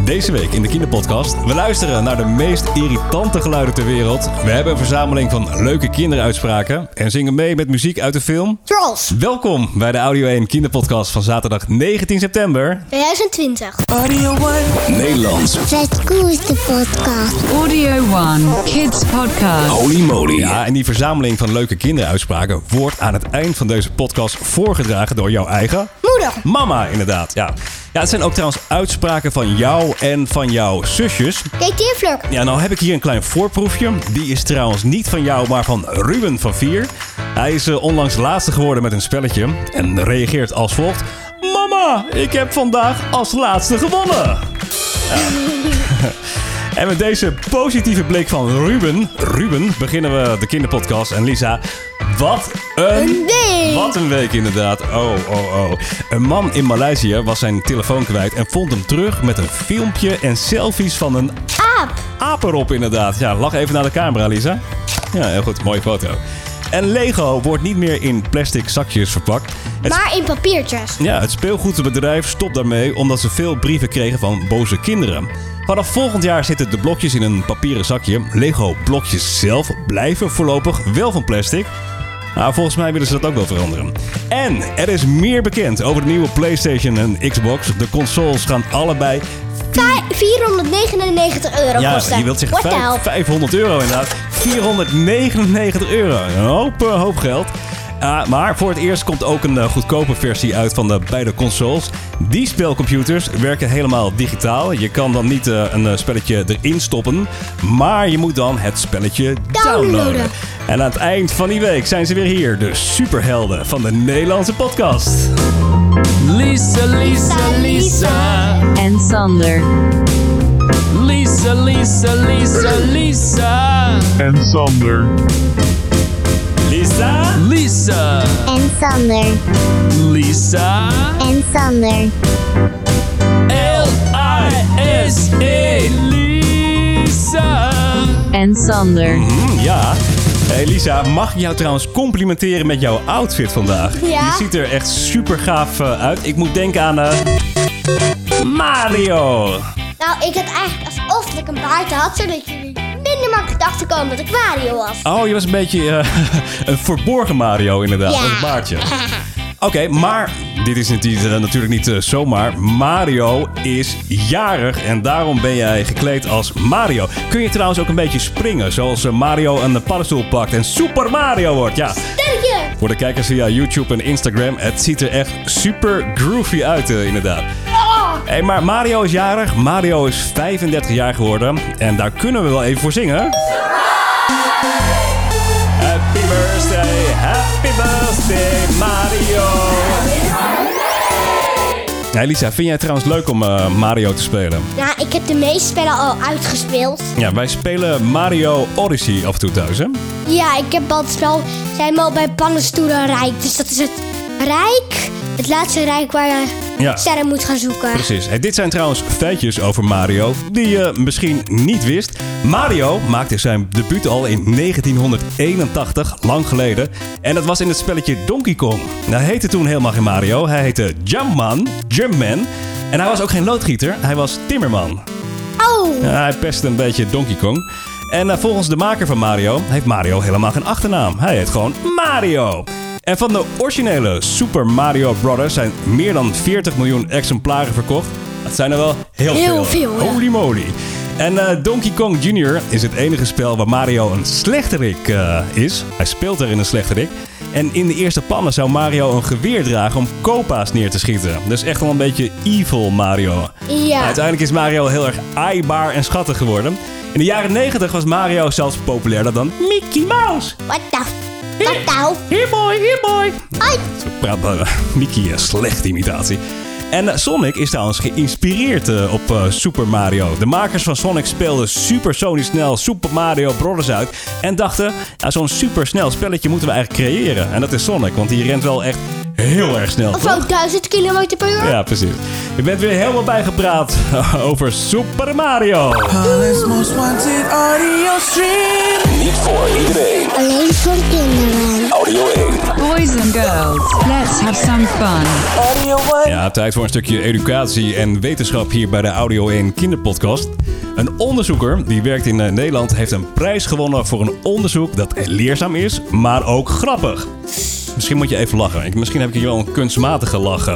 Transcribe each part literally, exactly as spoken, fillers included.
Deze week in de Kinderpodcast. We luisteren naar de meest irritante geluiden ter wereld. We hebben een verzameling van leuke kinderuitspraken. En zingen mee met muziek uit de film Trolls. Welkom bij de Audio één Kinderpodcast van zaterdag negentien september tweeduizend twintig. Audio één. Nederlands. Vetkoeste podcast. Audio één Kids Podcast. Holy moly. Ja, en die verzameling van leuke kinderuitspraken wordt aan het eind van deze podcast voorgedragen door jouw eigen Moeder. mama, inderdaad. Ja. Ja, het zijn ook trouwens uitspraken van jou en van jouw zusjes. Kijk die Fluk. Ja, nou heb ik hier een klein voorproefje. Die is trouwens niet van jou, maar van Ruben van vier. Hij is uh, onlangs laatste geworden met een spelletje en reageert als volgt. Mama, ik heb vandaag als laatste gewonnen. Ja. En met deze positieve blik van Ruben, Ruben beginnen we de Kinderpodcast. En Lisa, wat een, Een week. Wat een week inderdaad. Oh, oh, oh. Een man in Maleisië was zijn telefoon kwijt en vond hem terug met een filmpje en selfies van een Aap. aap erop inderdaad. Ja, lach even naar de camera, Lisa. Ja, heel goed. Mooie foto. En Lego wordt niet meer in plastic zakjes verpakt. Het Maar in papiertjes. Ja, het speelgoedbedrijf stopt daarmee omdat ze veel brieven kregen van boze kinderen. Vanaf volgend jaar zitten de blokjes in een papieren zakje. Lego blokjes zelf blijven voorlopig wel van plastic. Nou, volgens mij willen ze dat ook wel veranderen. En er is meer bekend over de nieuwe PlayStation en Xbox. De consoles gaan allebei vierhonderdnegenennegentig euro ja, kosten. je wilt zeggen What the hell? vijfhonderd euro inderdaad. vierhonderdnegenennegentig euro. Een hoop, uh, hoop geld. Uh, maar voor het eerst komt ook een uh, goedkope versie uit van de beide consoles. Die spelcomputers werken helemaal digitaal. Je kan dan niet uh, een uh, spelletje erin stoppen. Maar je moet dan het spelletje downloaden. Downloaden. En aan het eind van die week zijn ze weer hier. De superhelden van de Nederlandse podcast. Lisa, Lisa, Lisa. En Sander. Lisa, Lisa, Lisa, Lisa. En Sander. Lisa. Lisa. En Sander. Lisa. En Sander. L I S E. Lisa. En Sander. Mm, ja. Hey Lisa, mag ik jou trouwens complimenteren met jouw outfit vandaag? Ja. Je ziet er echt super gaaf uh, uit. Ik moet denken aan uh, Mario. Nou, ik had eigenlijk alsof ik een baard had, zodat jullie minder makkelijk dachten komen dat ik Mario was. Oh, je was een beetje uh, een verborgen Mario inderdaad, Ja. met het baardje. Oké, okay, maar dit is niet, uh, natuurlijk niet uh, zomaar. Mario is jarig en daarom ben jij gekleed als Mario. Kun je trouwens ook een beetje springen, zoals uh, Mario een paddenstoel pakt en Super Mario wordt. Ja. Sterkje! Voor de kijkers via YouTube en Instagram, het ziet er echt super groovy uit uh, inderdaad. Oh. Hey, maar Mario is jarig. Mario is vijfendertig jaar geworden. En daar kunnen we wel even voor zingen. Happy birthday, happy birthday Mario. Hey Lisa, vind jij het trouwens leuk om uh, Mario te spelen? Nou, ik heb de meeste spellen al uitgespeeld. Ja, wij spelen Mario Odyssey af en toe thuis, hè? Ja, ik heb al het spel, zijn al bij Pannenstoelenrijk. Dus dat is het rijk, het laatste rijk waar je Ja. sterren moet gaan zoeken. Precies. Hey, dit zijn trouwens feitjes over Mario die je misschien niet wist. Mario maakte zijn debuut al in negentienhonderdeenentachtig, lang geleden. En dat was in het spelletje Donkey Kong. Hij heette toen helemaal geen Mario. Hij heette Jumpman, Jumpman. En hij was ook geen loodgieter, hij was timmerman. Oh! Ja, hij pestte een beetje Donkey Kong. En uh, volgens de maker van Mario heeft Mario helemaal geen achternaam. Hij heet gewoon Mario. En van de originele Super Mario Brothers zijn meer dan veertig miljoen exemplaren verkocht. Dat zijn er wel heel, Heel veel, ja. Holy moly. En uh, Donkey Kong junior is het enige spel waar Mario een slechterik uh, is. Hij speelt er in een slechterik. En in de eerste pannen zou Mario een geweer dragen om Koopa's neer te schieten. Dus echt wel een beetje evil Mario. Ja. Uiteindelijk is Mario heel erg aaibaar en schattig geworden. In de jaren negentig was Mario zelfs populairder dan Mickey Mouse. What the f... Wat nou? Here boy, here boy. Ai. Zo praat uh, Mickey, een slechte imitatie. En uh, Sonic is trouwens geïnspireerd uh, op uh, Super Mario. De makers van Sonic speelden supersonisch snel Super Mario Brothers uit. En dachten, nou, zo'n supersnel spelletje moeten we eigenlijk creëren. En dat is Sonic, want die rent wel echt heel erg snel. Of ook duizend kilometer per uur. Ja, precies. Je bent weer helemaal bijgepraat over Super Mario. Holland's Most Wanted audio stream. Niet voor iedereen. Alleen voor kinderen. Audio één. Boys and girls, let's have some fun. Audio one. Ja, tijd voor een stukje educatie en wetenschap hier bij de Audio één Kinderpodcast. Een onderzoeker die werkt in uh, Nederland heeft een prijs gewonnen voor een onderzoek dat leerzaam is, maar ook grappig. Misschien moet je even lachen. Ik, misschien heb ik hier wel een kunstmatige lachen.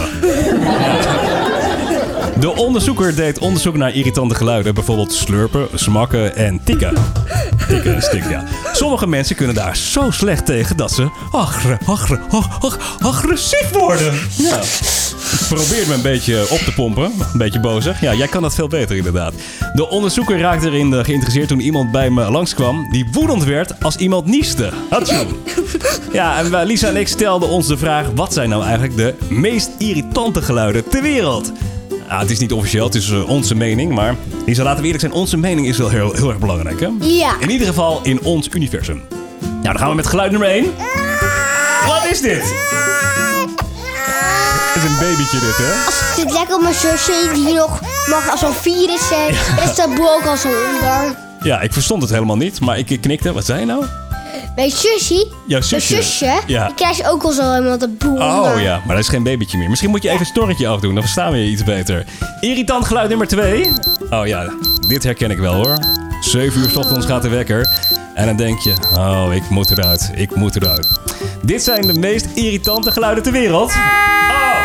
De onderzoeker deed onderzoek naar irritante geluiden. Bijvoorbeeld slurpen, smakken en tikken. Tikken en stikken, ja. Sommige mensen kunnen daar zo slecht tegen dat ze agre, agre, ag, ag, agressief worden. Ja. Probeer me een beetje op te pompen. Een beetje bozig. Ja, jij kan dat veel beter inderdaad. De onderzoeker raakte erin geïnteresseerd toen iemand bij me langskwam die woedend werd als iemand nieste. Hatsjoe. Ja, en Lisa en ik stelden ons de vraag: wat zijn nou eigenlijk de meest irritante geluiden ter wereld? Ah, het is niet officieel, het is uh, onze mening, maar Lisa, laten we eerlijk zijn, onze mening is wel heel, heel erg belangrijk, hè? Ja. In ieder geval in ons universum. Nou, dan gaan we met geluid nummer één. Wat is dit? Het is een babytje dit, hè? Als ik dit lekker op mijn zusje die nog mag als een vier is, eh, is dat boel ook al zo onder. Ja, ik verstond het helemaal niet, maar ik knikte. Wat zei je nou? Mijn zusje, Jouw zusje? mijn zusje, Ja. die krijgt ook al zo helemaal de boel Oh onder. ja, maar dat is geen babytje meer. Misschien moet je even een storretje afdoen, dan verstaan we je iets beter. Irritant geluid nummer twee. Oh ja, dit herken ik wel hoor. zeven uur 's ochtends gaat de wekker. En dan denk je, oh, ik moet eruit, ik moet eruit. Dit zijn de meest irritante geluiden ter wereld. Oh!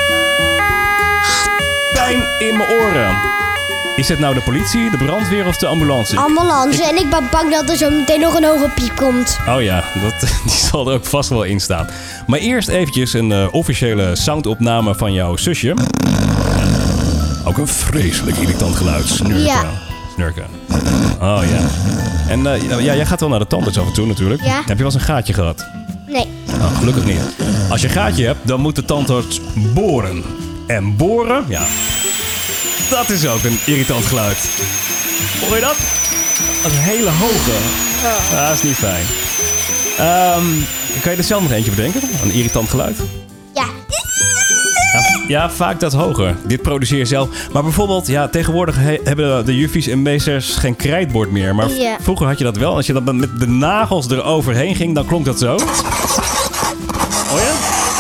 Pijn in mijn oren. Is het nou de politie, de brandweer of de ambulance? Ambulance. En ik ben bang dat er zo meteen nog een hoge piep komt. Oh ja, dat, die zal er ook vast wel in staan. Maar eerst eventjes een uh, officiële soundopname van jouw zusje. Ook een vreselijk irritant geluid. Snurken. Ja. Snurken. Oh ja. En uh, ja, jij gaat wel naar de tandarts af en toe natuurlijk. Ja. Heb je wel eens een gaatje gehad? Nee. Oh, gelukkig niet. Als je een gaatje hebt, dan moet de tandarts boren. En boren, ja, dat is ook een irritant geluid. Hoor je dat? Dat is een hele hoge. Ja, dat is niet fijn. Um, kan je er zelf nog eentje bedenken? Een irritant geluid? Ja. Ja, ja, vaak dat hoger. Dit produceer je zelf. Maar bijvoorbeeld, ja, tegenwoordig he- hebben de juffies en meesters geen krijtbord meer. Maar v- Ja. vroeger had je dat wel. Als je dat met de nagels eroverheen ging, dan klonk dat zo. Hoor je?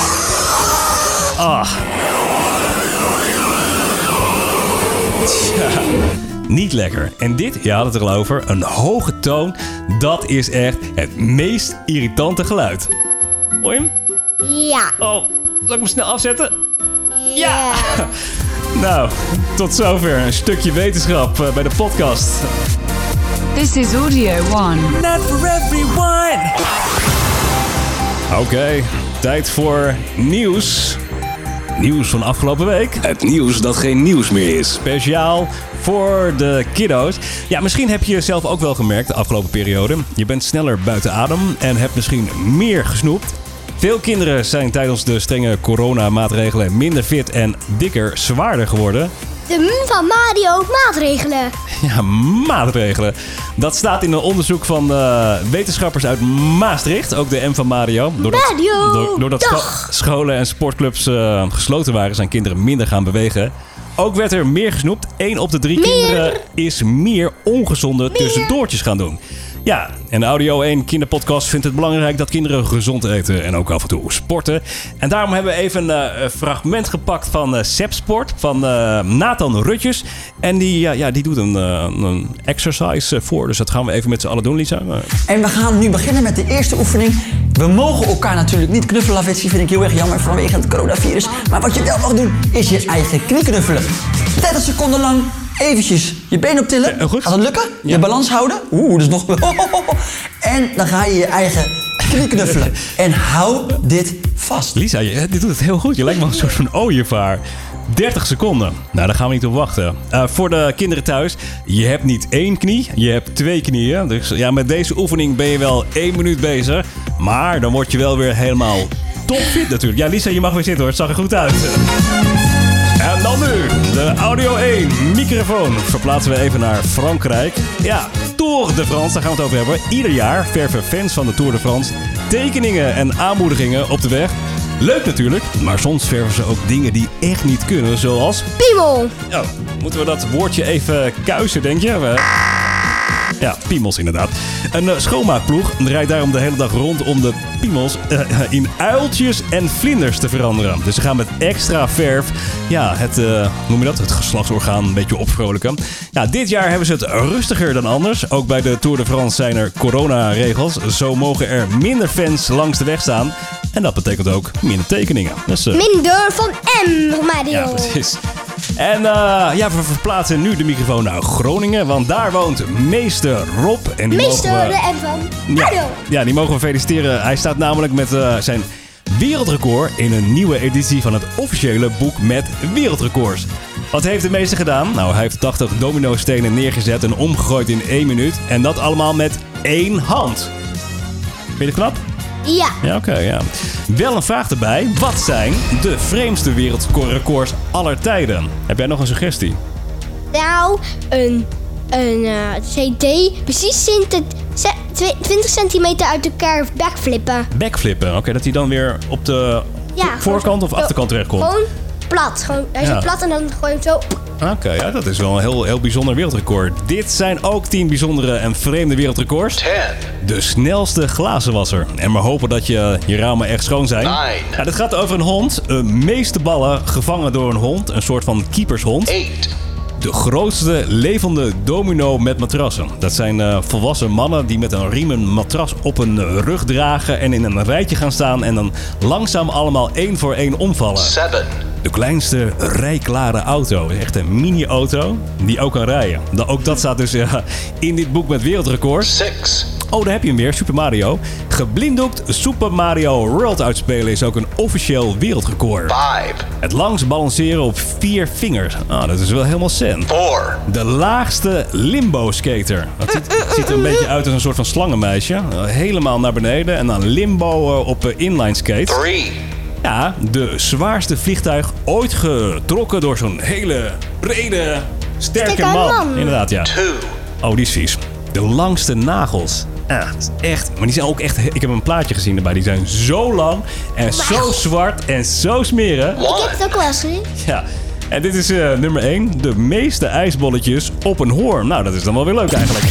Ah. Tja, niet lekker. En dit, je had het er al over, een hoge toon, dat is echt het meest irritante geluid. Hoor je hem? Ja. Oh, zal ik hem snel afzetten? Ja. Nou, tot zover een stukje wetenschap uh, bij de podcast. This is Audio One. Not for everyone. Oké, okay, tijd voor nieuws. Nieuws van afgelopen week. Het nieuws dat geen nieuws meer is. Speciaal voor de kiddo's. Ja, misschien heb je zelf ook wel gemerkt de afgelopen periode. Je bent sneller buiten adem en hebt misschien meer gesnoept. Veel kinderen zijn tijdens de strenge coronamaatregelen minder fit en dikker, zwaarder geworden. De M van Mario maatregelen. Ja, maatregelen. Dat staat in een onderzoek van uh, wetenschappers uit Maastricht. Ook de M van Mario. Doordat, Mario, door, doordat scho- dag. scholen en sportclubs uh, gesloten waren, zijn kinderen minder gaan bewegen. Ook werd er meer gesnoept. Eén op de drie Meer. kinderen is meer ongezonde tussendoortjes gaan doen. Ja, en de Audio één Kinderpodcast vindt het belangrijk dat kinderen gezond eten en ook af en toe sporten. En daarom hebben we even uh, een fragment gepakt van uh, Sepsport van uh, Nathan Rutjes. En die, uh, ja, die doet een, uh, een exercise uh, voor, dus dat gaan we even met z'n allen doen, Lisa. Uh, En we gaan nu beginnen met de eerste oefening. We mogen elkaar natuurlijk niet knuffelen, Lavetsi, vind ik heel erg jammer vanwege het coronavirus. Maar wat je wel mag doen, is je eigen knie knuffelen. dertig seconden lang eventjes je been optillen. Eh, goed. Gaat dat lukken? Ja. Je balans houden. Oeh, dat is nog... En dan ga je je eigen knie knuffelen. En hou dit vast. Lisa, je, dit doet het heel goed. Je lijkt wel een soort van ooievaar. dertig seconden. Nou, daar gaan we niet op wachten. Uh, voor de kinderen thuis, je hebt niet één knie, je hebt twee knieën. Dus ja, met deze oefening ben je wel één minuut bezig. Maar dan word je wel weer helemaal topfit natuurlijk. Ja, Lisa, je mag weer zitten hoor. Het zag er goed uit. En dan nu, de Audio één microfoon. Verplaatsen we even naar Frankrijk. Ja, Tour de France, daar gaan we het over hebben. Ieder jaar verven fans van de Tour de France tekeningen en aanmoedigingen op de weg. Leuk natuurlijk, maar soms verven ze ook dingen die echt niet kunnen, zoals... Piemel. Oh, moeten we dat woordje even kuisen, denk je? We... Ja, piemels inderdaad. Een uh, schoonmaakploeg rijdt daarom de hele dag rond om de piemels uh, in uiltjes en vlinders te veranderen. Dus ze gaan met extra verf, ja, het, uh, noem je dat, het geslachtsorgaan een beetje opvrolijken. Ja, dit jaar hebben ze het rustiger dan anders. Ook bij de Tour de France zijn er coronaregels. Zo mogen er minder fans langs de weg staan. En dat betekent ook minder tekeningen. Dus, uh... Minder van M, Mario. Ja, precies. En uh, ja, we verplaatsen nu de microfoon naar Groningen, want daar woont meester Rob. En die Meester mogen we... de M van Mario. Ja, ja, die mogen we feliciteren. Hij staat namelijk met uh, zijn wereldrecord in een nieuwe editie van het officiële boek met wereldrecords. Wat heeft de meester gedaan? Nou, hij heeft tachtig domino-stenen neergezet en omgegooid in één minuut. En dat allemaal met één hand. Vind je het knap? Ja. Ja, oké, okay, ja. Wel een vraag erbij. Wat zijn de vreemdste wereldrecords aller tijden? Heb jij nog een suggestie? Nou, een, een uh, C D precies twintig centimeter uit elkaar backflippen. Backflippen, oké. Okay, dat hij dan weer op de ja, voorkant of zo, achterkant terechtkomt? Gewoon plat. Gewoon, hij is ja. plat en dan gooi je hem zo... Oké, okay, ja, dat is wel een heel, heel bijzonder wereldrecord. Dit zijn ook tien bijzondere en vreemde wereldrecords. ten. De snelste glazenwasser. En maar hopen dat je, je ramen echt schoon zijn. Ja, dit gaat over een hond. De meeste ballen gevangen door een hond. Een soort van keepershond. eight. De grootste levende domino met matrassen. Dat zijn uh, volwassen mannen die met een riem een matras op hun rug dragen en in een rijtje gaan staan en dan langzaam allemaal één voor één omvallen. seven. De kleinste rijklare auto. Echt een mini-auto die ook kan rijden. Ook dat staat dus uh, in dit boek met wereldrecords. six. Oh, daar heb je hem weer. Super Mario. Geblinddoekt Super Mario World uitspelen is ook een officieel wereldrecord. vijf. Het langst balanceren op vier vingers. Ah, dat is wel helemaal zen. vier. De laagste limbo-skater. Dat ziet, ziet er een beetje uit als een soort van slangenmeisje. Helemaal naar beneden en dan limbo uh, op uh, inline skate. drie. Ja, de zwaarste vliegtuig ooit getrokken door zo'n hele brede, sterke man. man. Inderdaad, ja. two. Oh, die is vies. De langste nagels. Ja, dat is echt. Maar die zijn ook echt. Ik heb een plaatje gezien erbij. Die zijn zo lang en zo zwart en zo smerig. Ik heb het ook wel eens gezien. Ja. En dit is uh, nummer één. De meeste ijsbolletjes op een hoorn. Nou, dat is dan wel weer leuk eigenlijk.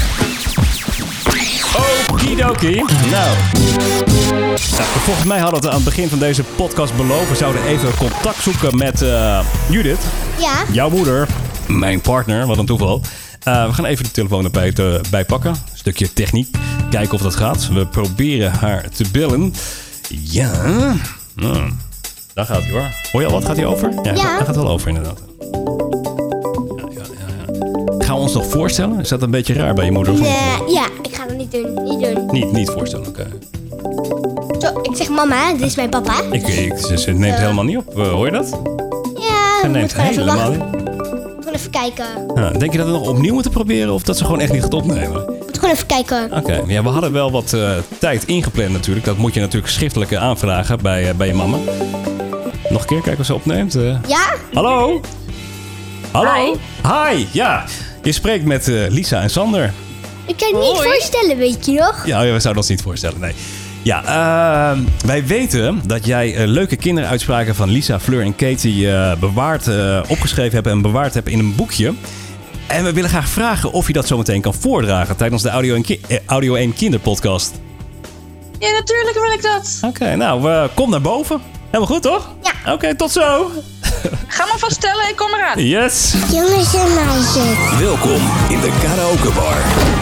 Okidoki. Nou. Nou, volgens mij hadden we aan het begin van deze podcast beloofd. We zouden even contact zoeken met uh, Judith. Ja. Jouw moeder. Mijn partner. Wat een toeval. Uh, we gaan even de telefoon erbij te, bij pakken. Een stukje techniek. Kijken of dat gaat. We proberen haar te bellen. Ja. Nou, daar gaat hij hoor. Hoor je al wat? Gaat hij over? Ja, ja. Daar gaat wel over inderdaad. Ja, ja, ja, ja. Gaan we ons nog voorstellen? Is dat een beetje raar bij je moeder? Of nee, ja, ik ga dat niet doen. Niet doen. Niet, niet voorstellen, oké. Okay. Zo, ik zeg mama, dit is mijn papa. Ik, ik, ze, ze neemt uh, helemaal niet op. Uh, hoor je dat? Ja, ze neemt helemaal niet. Even kijken. Ja, denk je dat we nog opnieuw moeten proberen of dat ze gewoon echt niet gaat opnemen? Ik moet gewoon even kijken. Oké, okay. Ja, we hadden wel wat uh, tijd ingepland natuurlijk. Dat moet je natuurlijk schriftelijk aanvragen bij, uh, bij je mama. Nog een keer kijken of ze opneemt. Uh. Ja? Hallo? Hallo? Hi. Hi, ja. Je spreekt met uh, Lisa en Sander. Ik kan het niet Hoi. voorstellen, weet je nog? Ja, we zouden ons niet voorstellen, nee. Ja, uh, wij weten dat jij uh, leuke kinderuitspraken van Lisa, Fleur en Katie uh, bewaard, uh, opgeschreven hebt en bewaard hebt in een boekje. En we willen graag vragen of je dat zo meteen kan voordragen tijdens de Audio, en Ki- eh, Audio één Kinderpodcast. Ja, natuurlijk wil ik dat. Oké, okay, nou, uh, kom naar boven. Helemaal goed, toch? Ja. Oké, okay, tot zo. Ga maar vaststellen, ik kom eraan. Yes. Jongens en meisjes. Welkom in de karaokebar.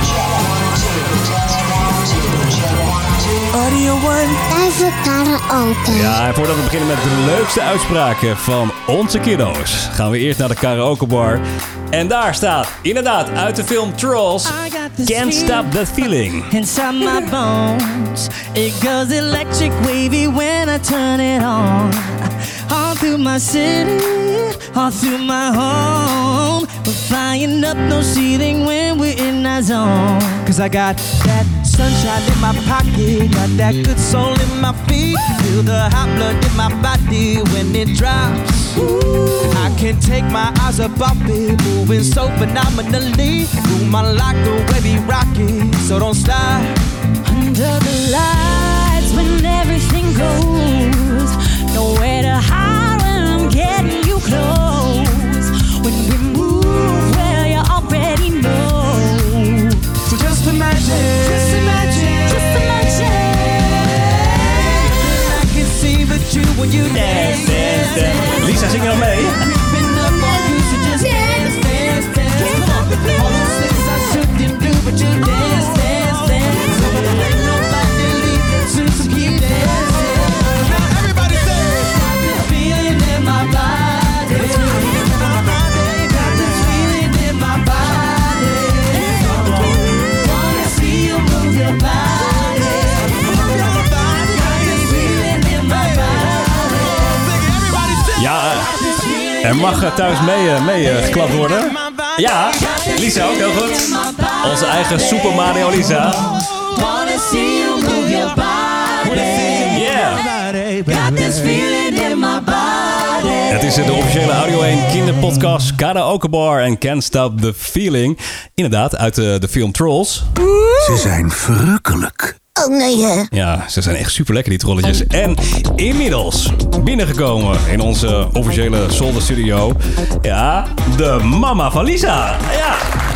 Audio One. Tijd voor karaoke. Ja, en voordat we beginnen met de leukste uitspraken van onze kiddo's, gaan we eerst naar de karaokebar. En daar staat, inderdaad, uit de film Trolls, Can't Stop That Feeling. Inside my bones, it goes electric wavy when I turn it on. All through my city, all through my home. We're flying up no ceiling when we're in our zone. Cause I got that sunshine in my pocket, got that good soul in my feet. Feel the hot blood in my body when it drops. Ooh, I can't take my eyes up off it, moving so phenomenally. Room my like the way we rock it, so don't stop. Under the lights when everything goes Nowhere to hide when I'm getting you close. When we move, well, you already know. So just imagine, Just imagine, just imagine. I can see but you when you dance, dance, dance. Lisa, zing je nog mee? Creeping up on you, so just dance, dance, dance. Come on, all those things I shouldn't do, but you dance, dance, dance. Ain't nobody leaving, so just keep dancing. Now everybody say, got this feeling in my body. Got this feeling in my body. Wanna see you move your body. Got this feeling in my body. Everybody say, Ja, er mag eh, thuis mee, eh, mee eh, geklapt worden. Ja, Lisa ook, heel goed. Onze eigen Super Mario Lisa. Wanna see you move your body. Yeah. Got this feeling in my body. Het is de officiële Audio één kinderpodcast Karaoke Bar en Can't Stop the Feeling. Inderdaad, uit de, de film Trolls. Ze zijn verrukkelijk. Oh nee, hè? Ja, ze zijn echt super lekker, die trolletjes. En inmiddels binnengekomen in onze officiële Zolder Studio. Ja, de mama van Lisa. Ja.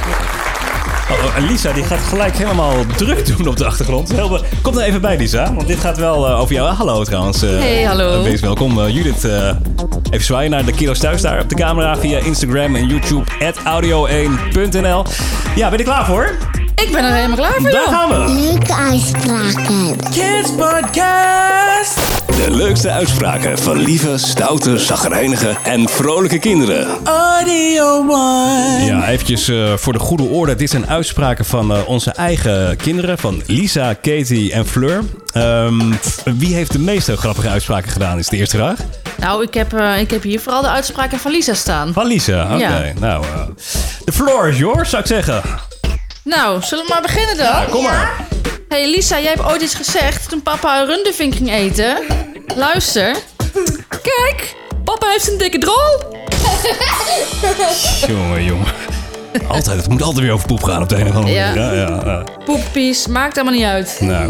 Oh, oh, en Lisa die gaat gelijk helemaal druk doen op de achtergrond. Heel be- Kom er even bij, Lisa, want dit gaat wel uh, over jou. Hallo trouwens. Uh, Hey, hallo. Uh, wees welkom. Uh, Judith, uh, even zwaaien naar de kiddo's thuis daar op de camera via Instagram en YouTube at audio één punt n l. Ja, ben je er klaar voor? Ik ben er helemaal klaar voor, Daar joh. gaan we. Leuke uitspraken. Kids Podcast. De leukste uitspraken van lieve, stoute, chagrijnige en vrolijke kinderen. Audio One. Ja, eventjes uh, voor de goede orde. Dit zijn uitspraken van uh, onze eigen kinderen. Van Lisa, Katie en Fleur. Um, wie heeft de meeste grappige uitspraken gedaan, is de eerste vraag. Nou, ik heb, uh, ik heb hier vooral de uitspraken van Lisa staan. Van Lisa, oké. Ja. Nou, uh, the floor is yours, zou ik zeggen. Nou, zullen we maar beginnen dan? Ja, kom maar. Hey Lisa, jij hebt ooit iets gezegd toen papa een rundevink ging eten. Luister. Kijk, papa heeft een dikke drol. Jongen, jongen. Altijd, het moet altijd weer over poep gaan op de een of andere Ja. manier. Ja, ja, ja. Poepies, maakt helemaal niet uit. Nou.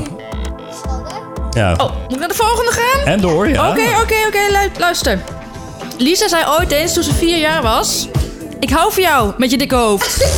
Ja. Oh, moet ik naar de volgende gaan? En door, ja. Oké, oké, oké, lu- luister. Lisa zei ooit eens toen ze vier jaar was... Ik hou van jou, met je dikke hoofd.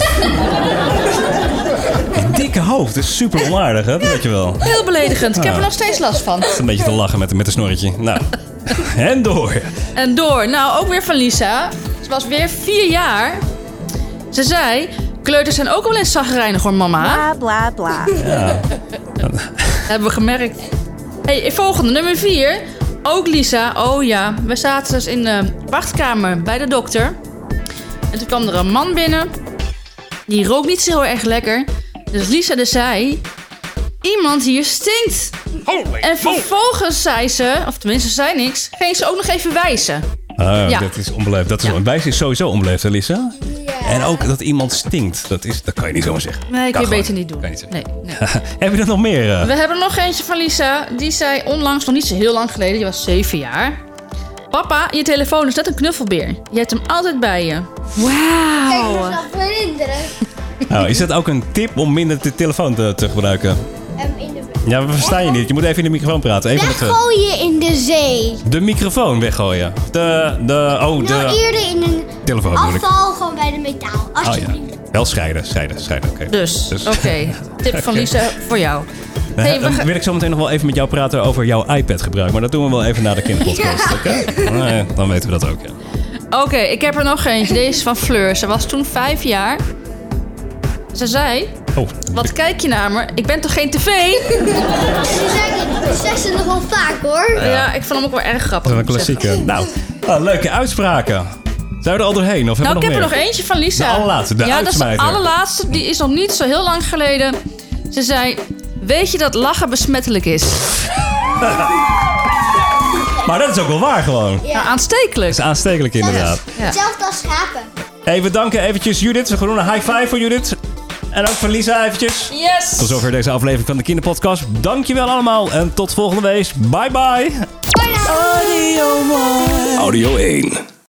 Dikke hoofd, is super onaardig, hè? Dat weet je wel. Heel beledigend, ik heb Ah. er nog steeds last van. Het is een beetje te lachen met, met een snorretje. Nou, en door. En door, nou ook weer van Lisa. Ze was weer vier jaar. Ze zei... Kleuters zijn ook wel eens zagrijnig hoor, mama. Bla, bla, bla. Ja. Hebben we gemerkt. Hey, volgende, nummer vier. Ook Lisa. Oh ja, we zaten dus in de wachtkamer bij de dokter. En toen kwam er een man binnen. Die rook niet zo heel erg lekker. Dus Lisa dus zei... Iemand hier stinkt. En vervolgens zei ze... Of tenminste, ze zei niks. Ging ze ook nog even wijzen. Ah, Ja. dat is onbeleefd. Dat is, Ja. Wijs is sowieso onbeleefd, hè, Lisa? En ook dat iemand stinkt. Dat, is, dat kan je niet zomaar zeggen. Nee, ik Kan wil gewoon. beter niet doen. Kan je niet Nee, nee. Heb je er nog meer? uh? We hebben er nog eentje van Lisa. Die zei onlangs, nog niet zo heel lang geleden, die was zeven jaar. Papa, je telefoon is net een knuffelbeer. Je hebt hem altijd bij je. Wauw. Kijk, dat verhinderen. Nou, is dat ook een tip om minder de telefoon te, te gebruiken? Um, in de... Ja, we verstaan je niet. Je moet even in de microfoon praten. Even met de, Weggooien in de zee. de microfoon weggooien. De, de, oh, de Nou, eerder in een telefoon bedoel ik. afval, gewoon bij de metaal. Oh Alsjeblieft. ja, wel scheiden, scheiden, scheiden. Oké. Dus, Dus- oké. Tip van Oké. Lisa voor jou. Eh, Hey, we dan gaan- wil ik zo meteen nog wel even met jou praten over jouw iPad-gebruik. Maar dat doen we wel even na de kinderpodcast, oké? Nee, dan weten we dat ook, ja. Oké, ik heb er nog eentje. Deze is van Fleur. Ze was toen vijf jaar. Ze zei... Oh, Wat kijk je naar me? Ik ben toch geen tv? Die zeggen ze nog wel vaak hoor. Ja, ik vond hem ook wel erg grappig. dat is een moet ik klassieke. zeggen. Nou, ah, leuke uitspraken. Zijn we er al doorheen? Of Nou, hebben ik we heb nog er nog meer? eentje van Lisa. De allerlaatste, de Ja, dat is de uitsmijter. allerlaatste. Die is nog niet zo heel lang geleden. Ze zei... Weet je dat lachen besmettelijk is? Maar dat is ook wel waar gewoon. Nou, aanstekelijk. Dat is aanstekelijk inderdaad. Ja. Hetzelfde als schapen. Hey, we danken eventjes Judith. We gaan doen een high five voor Judith. En ook voor Lisa eventjes. Yes! Tot zover deze aflevering van de Kinderpodcast. Dankjewel allemaal en tot volgende week. Bye bye. Audio One. Audio één.